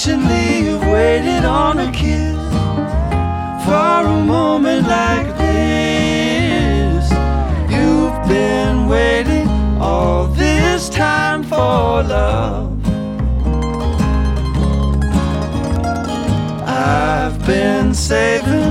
Patiently you've waited on a kiss for a moment like this. You've been waiting all this time for love. I've been saving